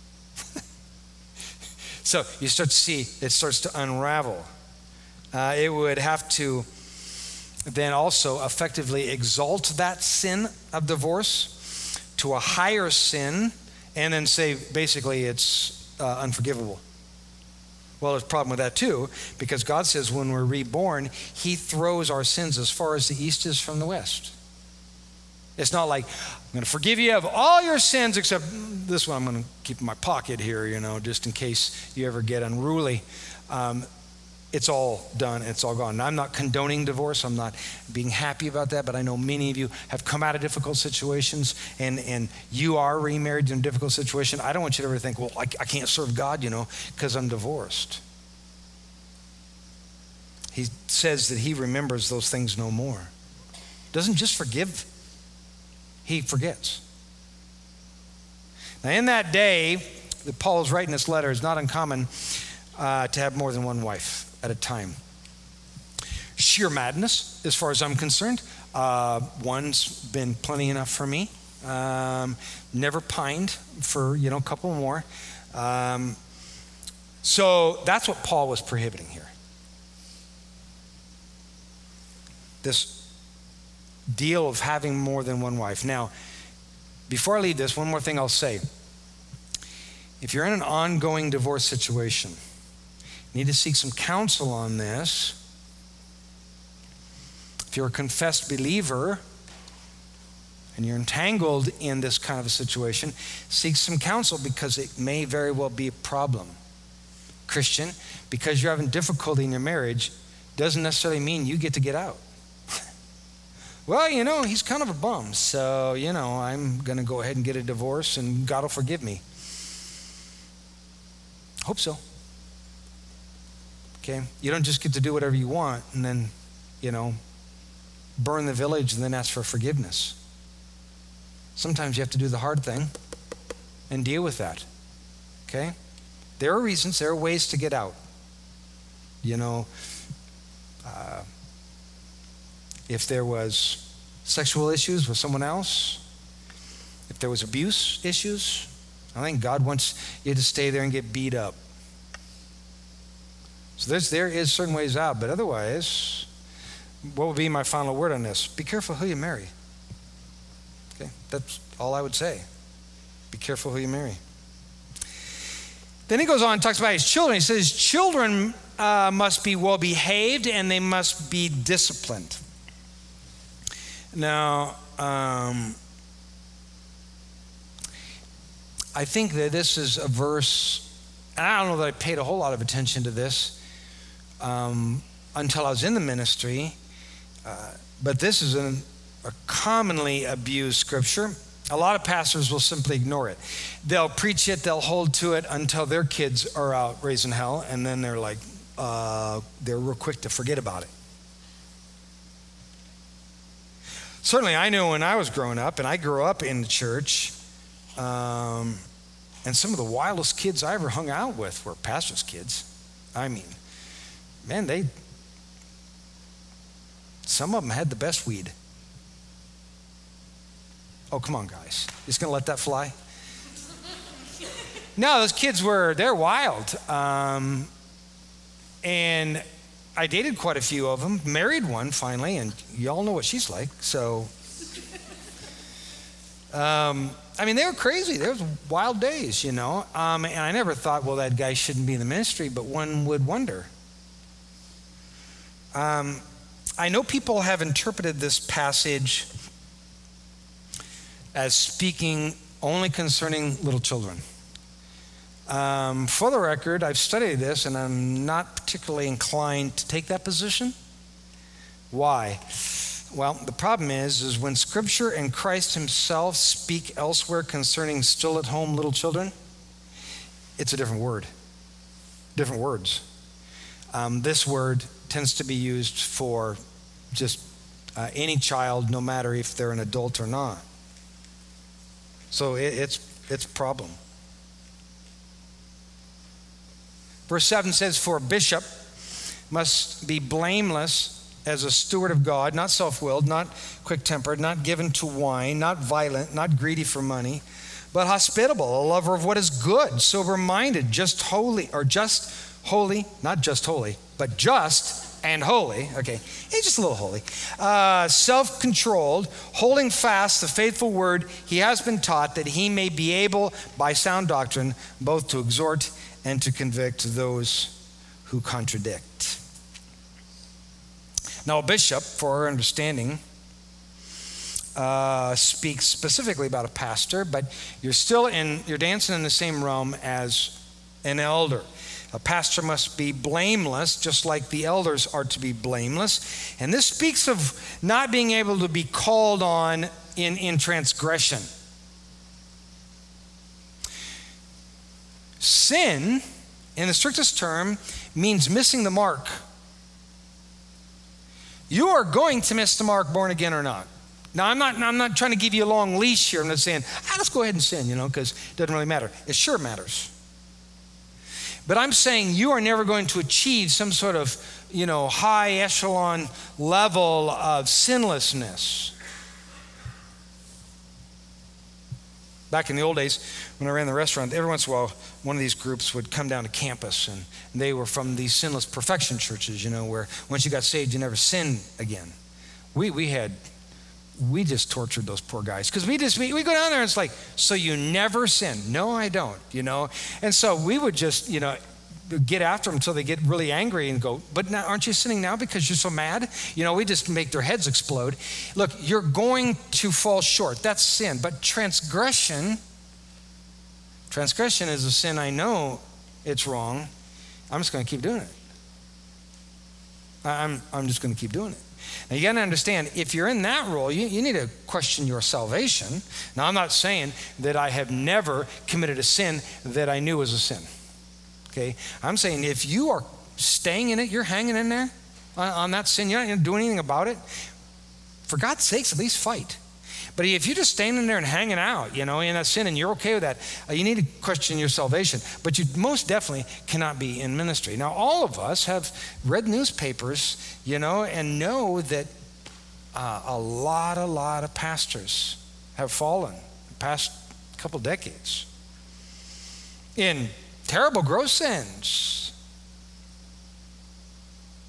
So you start to see it starts to unravel. Uh, it would have to then also effectively exalt that sin of divorce to a higher sin, and then say basically it's uh, unforgivable. Well, there's a problem with that too, because God says when we're reborn, he throws our sins as far as the east is from the west. It's not like, I'm going to forgive you of all your sins except this one I'm going to keep in my pocket here, you know, just in case you ever get unruly. Um, it's all done. It's all gone. Now, I'm not condoning divorce. I'm not being happy about that, but I know many of you have come out of difficult situations, and, and you are remarried in a difficult situation. I don't want you to ever think, well, I, I can't serve God, you know, because I'm divorced. He says that he remembers those things no more. Doesn't just forgive, he forgets. Now, in that day that Paul is writing this letter, it's not uncommon uh, to have more than one wife at a time. Sheer madness, as far as I'm concerned. Uh, one's been plenty enough for me. Um, never pined for, you know, a couple more. Um, so that's what Paul was prohibiting here. This deal of having more than one wife. Now, before I leave this, one more thing I'll say. If you're in an ongoing divorce situation, you need to seek some counsel on this. If you're a confessed believer and you're entangled in this kind of a situation, seek some counsel, because it may very well be a problem. Christian, because you're having difficulty in your marriage doesn't necessarily mean you get to get out. Well, you know, he's kind of a bum, so, you know, I'm going to go ahead and get a divorce and God will forgive me. Hope so. Okay? You don't just get to do whatever you want and then, you know, burn the village and then ask for forgiveness. Sometimes you have to do the hard thing and deal with that. Okay? There are reasons, there are ways to get out. You know, uh, if there was sexual issues with someone else, if there was abuse issues, I think God wants you to stay there and get beat up. So there's, there is certain ways out, but otherwise, what would be my final word on this? Be careful who you marry. Okay, that's all I would say. Be careful who you marry. Then he goes on and talks about his children. He says, children uh, must be well behaved and they must be disciplined. Now, um, I think that this is a verse, and I don't know that I paid a whole lot of attention to this um, until I was in the ministry, uh, but this is an, a commonly abused scripture. A lot of pastors will simply ignore it. They'll preach it, they'll hold to it until their kids are out raising hell, and then they're like, uh, they're real quick to forget about it. Certainly, I knew when I was growing up, and I grew up in the church, um, and some of the wildest kids I ever hung out with were pastors' kids. I mean, man, they, some of them had the best weed. Oh, come on, guys. Just going to let that fly? No, those kids were, they're wild. Um, and I dated quite a few of them, married one finally, and y'all know what she's like. So, um, I mean, they were crazy. There was wild days, you know. Um, and I never thought, well, that guy shouldn't be in the ministry, but one would wonder. Um, I know people have interpreted this passage as speaking only concerning little children. Um, for the record, I've studied this and I'm not particularly inclined to take that position. Why? Well, the problem is, is when Scripture and Christ himself speak elsewhere concerning still at home little children, it's a different word, different words. Um, this word tends to be used for just uh, any child, no matter if they're an adult or not. So it, it's it's a problem. Verse seven says, for a bishop must be blameless as a steward of God, not self-willed, not quick-tempered, not given to wine, not violent, not greedy for money, but hospitable, a lover of what is good, sober-minded, just holy, or just holy, not just holy, but just and holy, okay, he's just a little holy, uh, self-controlled, holding fast the faithful word he has been taught, that he may be able, by sound doctrine, both to exhort and to convict those who contradict. Now, a bishop, for our understanding, uh, speaks specifically about a pastor, but you're still in, you're dancing in the same realm as an elder. A pastor must be blameless, just like the elders are to be blameless. And this speaks of not being able to be called on in, in transgression. Sin, in the strictest term, means missing the mark. You are going to miss the mark, born again or not. Now, I'm not, I'm not trying to give you a long leash here. I'm not saying, ah, let's go ahead and sin, you know, because it doesn't really matter. It sure matters. But I'm saying you are never going to achieve some sort of, you know, high echelon level of sinlessness. Back in the old days, when I ran the restaurant, every once in a while, one of these groups would come down to campus, and they were from these sinless perfection churches, you know, where once you got saved, you never sinned again. We we had, we just tortured those poor guys, because we just, we, we go down there and it's like, so you never sin? No, I don't, you know? And so we would just, you know, get after them until they get really angry and go, but now, aren't you sinning now because you're so mad? You know, we just make their heads explode. Look, you're going to fall short. That's sin. But transgression, transgression is a sin. I know it's wrong. I'm just going to keep doing it. I'm, I'm just going to keep doing it. Now, you got to understand, if you're in that role, you, you need to question your salvation. Now, I'm not saying that I have never committed a sin that I knew was a sin. Okay, I'm saying if you are staying in it, you're hanging in there on, on that sin, you're not going to do anything about it, for God's sakes, at least fight. But if you're just staying in there and hanging out, you know, in that sin, and you're okay with that, uh, you need to question your salvation. But you most definitely cannot be in ministry. Now, all of us have read newspapers, you know, and know that uh, a lot, a lot of pastors have fallen the past couple decades in terrible, gross sins.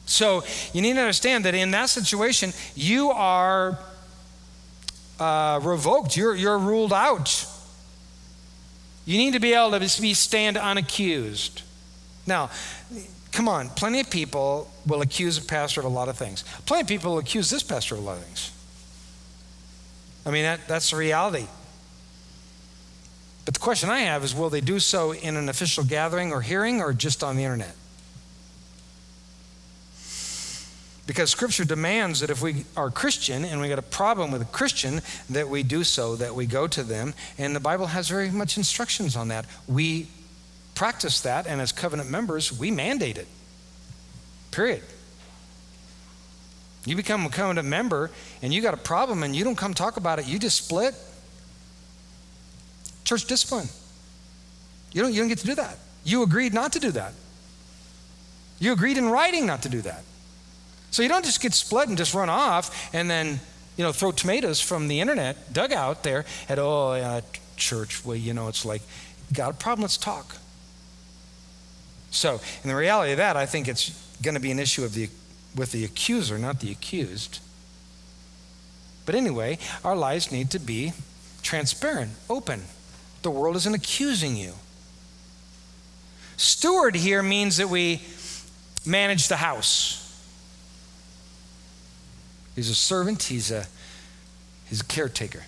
So you need to understand that in that situation, you are uh, revoked. You're, you're ruled out. You need to be able to be stand unaccused. Now, come on, plenty of people will accuse a pastor of a lot of things. Plenty of people will accuse this pastor of a lot of things. I mean, that, that's the reality. But the question I have is, will they do so in an official gathering or hearing or just on the internet? Because Scripture demands that if we are Christian and we got a problem with a Christian, that we do so, that we go to them. And the Bible has very much instructions on that. We practice that, and as covenant members, we mandate it. Period. You become a covenant member and you got a problem and you don't come talk about it, you just split. Church discipline. You don't, you don't get to do that. You agreed not to do that. You agreed in writing not to do that. So you don't just get split and just run off and then, you know, throw tomatoes from the internet dugout there at, oh, yeah, church, well, you know, it's like, got a problem, let's talk. So in the reality of that, I think it's going to be an issue of the with the accuser, not the accused. But anyway, our lives need to be transparent, open. The world isn't accusing you. Steward here means that we manage the house. He's a servant, he's a he's a caretaker.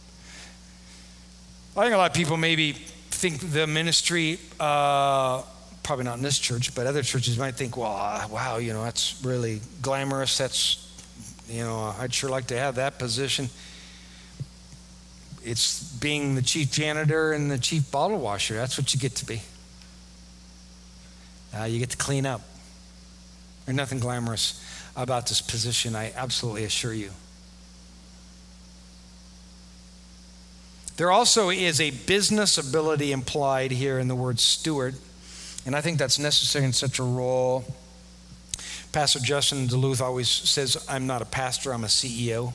I think a lot of people maybe think the ministry, uh, probably not in this church, but other churches might think, well, uh, wow, you know, that's really glamorous. That's, you know, I'd sure like to have that position. It's being the chief janitor and the chief bottle washer. That's what you get to be. Uh, you get to clean up. There's nothing glamorous about this position, I absolutely assure you. There also is a business ability implied here in the word steward. And I think that's necessary in such a role. Pastor Justin Duluth always says, I'm not a pastor, I'm a C E O.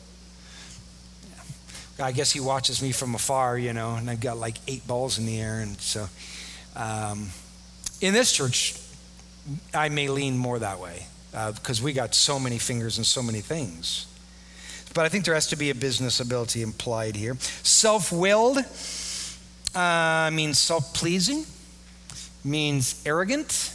I guess he watches me from afar, you know, and I've got like eight balls in the air. And so um, in this church, I may lean more that way uh, because we got so many fingers and so many things. But I think there has to be a business ability implied here. Self-willed uh, means self-pleasing. Means arrogant.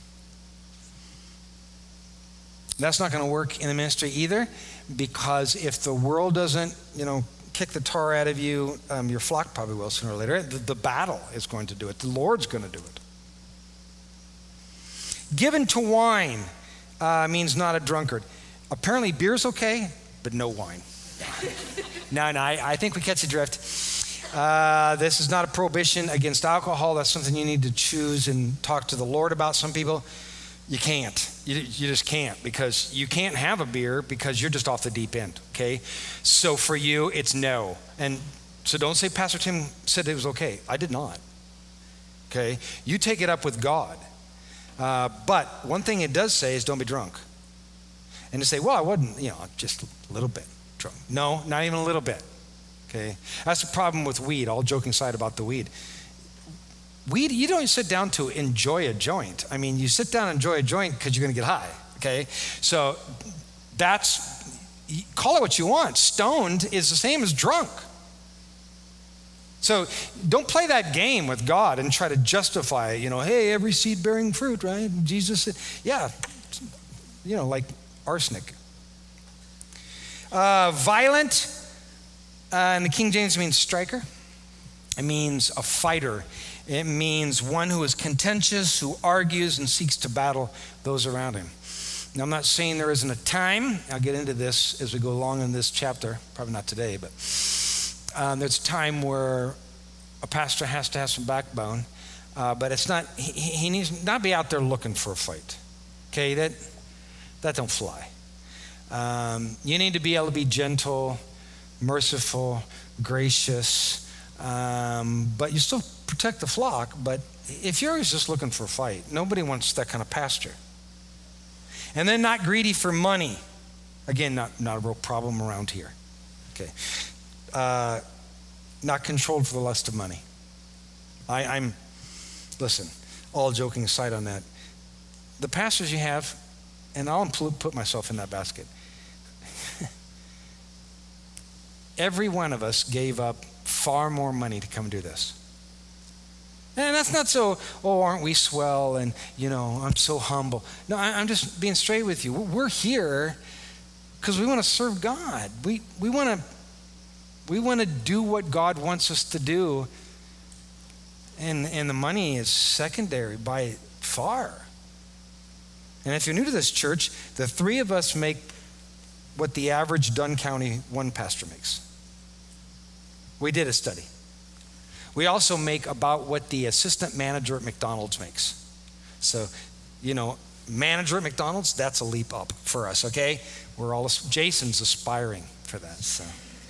That's not going to work in the ministry either, because if the world doesn't, you know, kick the tar out of you, um, your flock probably will sooner or later. The, the battle is going to do it. The Lord's going to do it. Given to wine uh, means not a drunkard. Apparently beer's okay, but no wine. no, no, I, I think we catch the drift. Uh, this is not a prohibition against alcohol. That's something you need to choose and talk to the Lord about. Some people, you can't. You, you just can't, because you can't have a beer because you're just off the deep end, okay? So for you, it's no. And so don't say Pastor Tim said it was okay. I did not, okay? You take it up with God. Uh, but one thing it does say is don't be drunk. And to say, well, I wasn't, you know, just a little bit drunk. No, not even a little bit. Okay, that's the problem with weed, all joking aside about the weed. Weed, you don't sit down to enjoy a joint. I mean, you sit down and enjoy a joint because you're going to get high, okay? So that's, call it what you want. Stoned is the same as drunk. So don't play that game with God and try to justify it. You know, hey, every seed bearing fruit, right? Jesus said, yeah, you know, like arsenic. Uh, violent. Uh, and the King James means striker. It means a fighter. It means one who is contentious, who argues and seeks to battle those around him. Now, I'm not saying there isn't a time. I'll get into this as we go along in this chapter. Probably not today, but um, there's a time where a pastor has to have some backbone. Uh, but it's not. He, he needs not be out there looking for a fight. Okay, that that don't fly. Um, you need to be able to be gentle, merciful, gracious, um, but you still protect the flock. But if you're always just looking for a fight, nobody wants that kind of pastor. And then not greedy for money. Again, not, not a real problem around here. Okay, uh, not controlled for the lust of money. I, I'm, listen, all joking aside on that, the pastors you have, and I'll put myself in that basket. Every one of us gave up far more money to come do this. And that's not so, oh, aren't we swell, and, you know, I'm so humble. No, I, I'm just being straight with you. We're here because we want to serve God. We we want to we want to do what God wants us to do, and and the money is secondary by far. And if you're new to this church, the three of us make what the average Dunn County one pastor makes. We did a study. We also make about what the assistant manager at McDonald's makes. So, you know, manager at McDonald's, that's a leap up for us, okay? We're all, Jason's aspiring for that, so.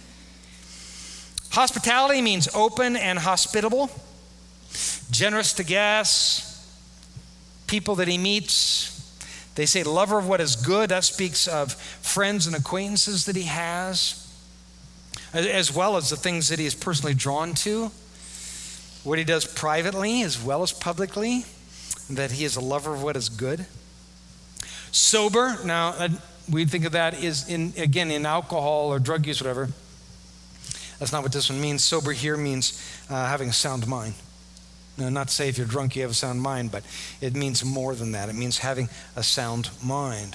Hospitality means open and hospitable, generous to guests, people that he meets. They say lover of what is good. That speaks of friends and acquaintances that he has, as well as the things that he is personally drawn to. What he does privately as well as publicly, that he is a lover of what is good. Sober, now uh, we think of that is in, again, in alcohol or drug use, whatever. That's not what this one means. Sober here means uh, having a sound mind. Now, not to say if you're drunk you have a sound mind, but it means more than that. It means having a sound mind.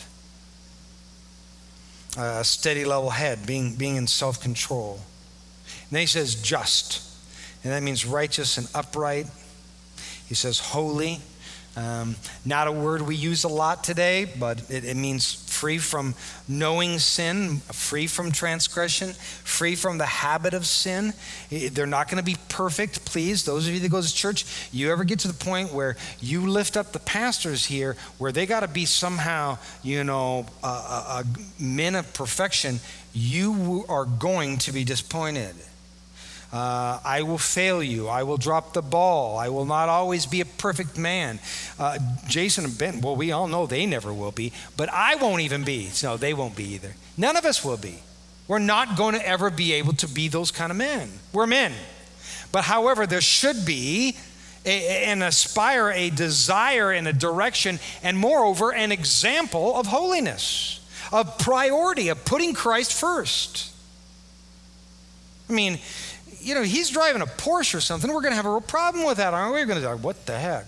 A steady level head, being, being in self-control. And then he says just. And that means righteous and upright. He says holy. Um, not a word we use a lot today, but it, it means free from knowing sin, free from transgression, free from the habit of sin. They're not going to be perfect, please. Those of you that go to church, you ever get to the point where you lift up the pastors here, where they got to be somehow, you know, a, a, a men of perfection, you are going to be disappointed. Uh, I will fail you. I will drop the ball. I will not always be a perfect man. Uh, Jason and Ben, well, we all know they never will be, but I won't even be. No, they won't be either. None of us will be. We're not going to ever be able to be those kind of men. We're men. But however, there should be a, an aspire, a desire, and a direction, and moreover, an example of holiness, of priority, of putting Christ first. I mean, you know, he's driving a Porsche or something. We're going to have a real problem with that, aren't we? We're going to go, what the heck?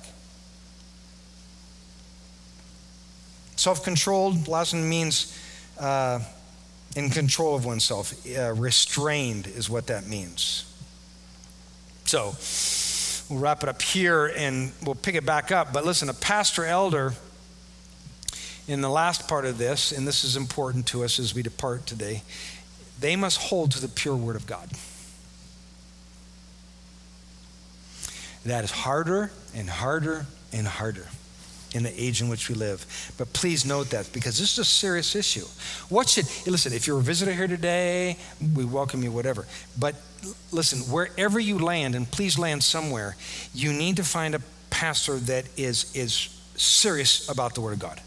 Self-controlled, last one means uh, in control of oneself. Uh, restrained is what that means. So we'll wrap it up here and we'll pick it back up. But listen, a pastor elder in the last part of this, and this is important to us as we depart today, they must hold to the pure word of God. That is harder and harder and harder in the age in which we live. But please note that, because this is a serious issue. What should, listen, if you're a visitor here today, we welcome you, whatever. But listen, wherever you land, and please land somewhere, you need to find a pastor that is, is serious about the Word of God.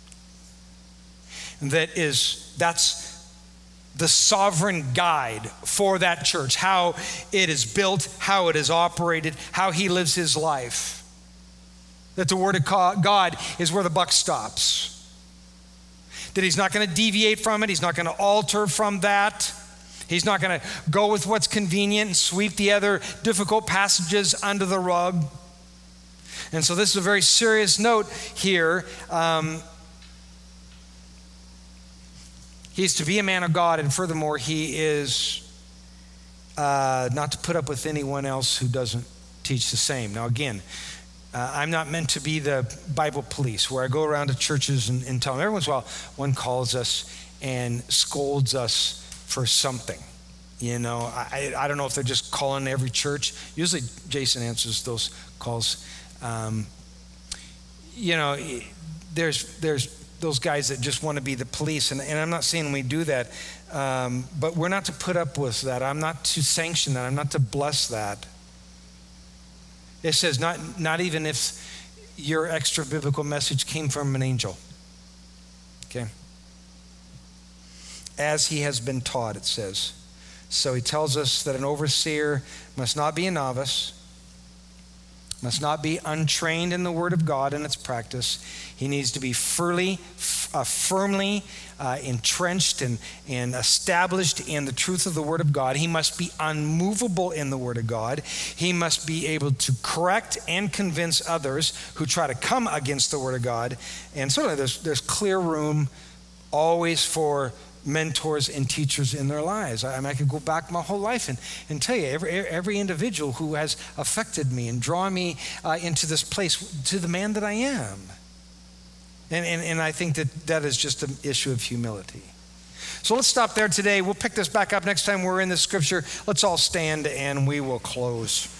That is, that's the sovereign guide for that church, how it is built, how it is operated, how he lives his life. That the Word of God is where the buck stops. That he's not going to deviate from it. He's not going to alter from that. He's not going to go with what's convenient and sweep the other difficult passages under the rug. And so this is a very serious note here. Um, He's to be a man of God, and furthermore, he is uh, not to put up with anyone else who doesn't teach the same. Now, again, uh, I'm not meant to be the Bible police where I go around to churches and, and tell them. Every once in a while, one calls us and scolds us for something. You know, I, I don't know if they're just calling every church. Usually, Jason answers those calls. Um, you know, there's there's. those guys that just want to be the police. And, and I'm not saying we do that, um, but we're not to put up with that. I'm not to sanction that. I'm not to bless that. It says not, not even if your extra biblical message came from an angel. Okay? As he has been taught, it says. So he tells us that an overseer must not be a novice, must not be untrained in the Word of God and its practice. He needs to be firmly, uh, firmly uh, entrenched and, and established in the truth of the Word of God. He must be unmovable in the Word of God. He must be able to correct and convince others who try to come against the Word of God. And certainly there's, there's clear room always for mentors and teachers in their lives. I mean, I could go back my whole life and, and tell you every every individual who has affected me and drawn me uh, into this place to the man that I am. And, and, and I think that that is just an issue of humility. So let's stop there today. We'll pick this back up next time we're in the scripture. Let's all stand and we will close.